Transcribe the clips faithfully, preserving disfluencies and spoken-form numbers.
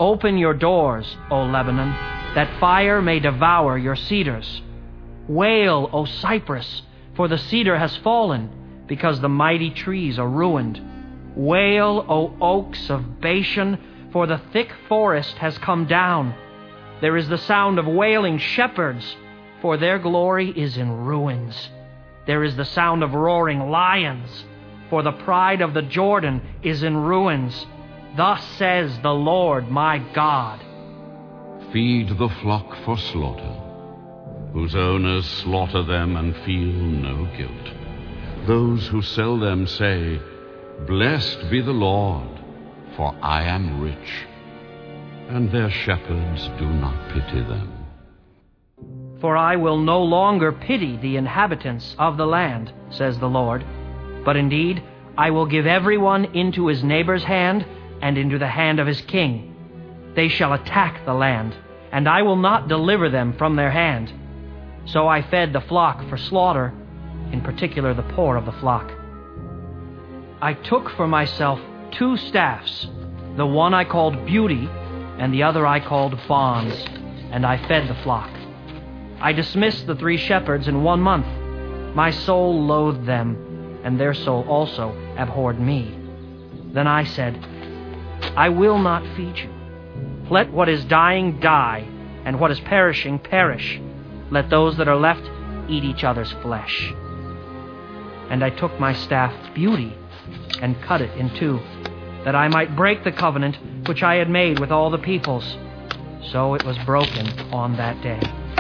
Open your doors, O Lebanon, that fire may devour your cedars. Wail, O cypress, for the cedar has fallen, because the mighty trees are ruined. Wail, O oaks of Bashan, for the thick forest has come down. There is the sound of wailing shepherds, for their glory is in ruins. There is the sound of roaring lions, for the pride of the Jordan is in ruins. Thus says the Lord my God. Feed the flock for slaughter, whose owners slaughter them and feel no guilt. Those who sell them say, Blessed be the Lord, for I am rich. And their shepherds do not pity them. For I will no longer pity the inhabitants of the land, says the Lord, but indeed I will give everyone into his neighbor's hand and into the hand of his king. They shall attack the land, and I will not deliver them from their hand. So I fed the flock for slaughter, in particular the poor of the flock. I took for myself two staffs, the one I called Beauty, and the other I called Bonds, and I fed the flock. I dismissed the three shepherds in one month. My soul loathed them, and their soul also abhorred me. Then I said, I will not feed you. Let what is dying die, and what is perishing perish. Let those that are left eat each other's flesh. And I took my staff Beauty, and cut it in two, that I might break the covenant which I had made with all the peoples. So it was broken on that day.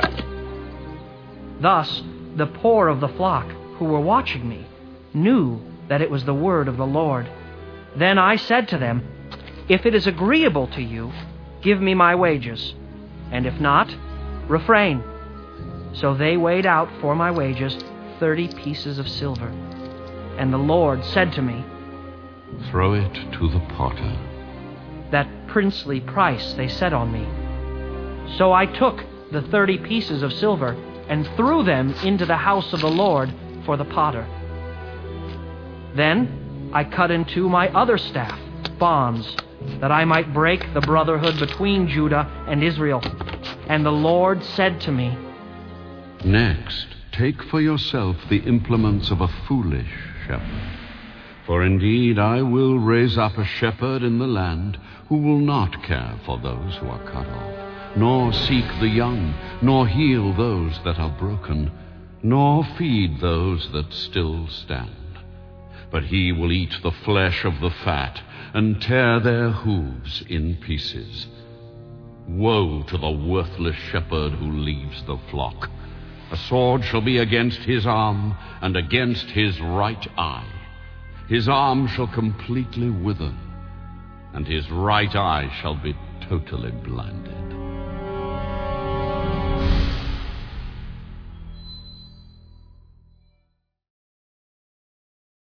Thus the poor of the flock, who were watching me, knew that it was the word of the Lord. Then I said to them, If it is agreeable to you, give me my wages, and if not, refrain. So they weighed out for my wages thirty pieces of silver. And the Lord said to me, Throw it to the potter. That princely price they set on me. So I took the thirty pieces of silver and threw them into the house of the Lord for the potter. Then I cut in two my other staff, Bonds, that I might break the brotherhood between Judah and Israel. And the Lord said to me, Next, take for yourself the implements of a foolish shepherd. For indeed I will raise up a shepherd in the land who will not care for those who are cut off, nor seek the young, nor heal those that are broken, nor feed those that still stand. But he will eat the flesh of the fat, and tear their hooves in pieces. Woe to the worthless shepherd who leaves the flock. A sword shall be against his arm, and against his right eye. His arm shall completely wither, and his right eye shall be totally blinded.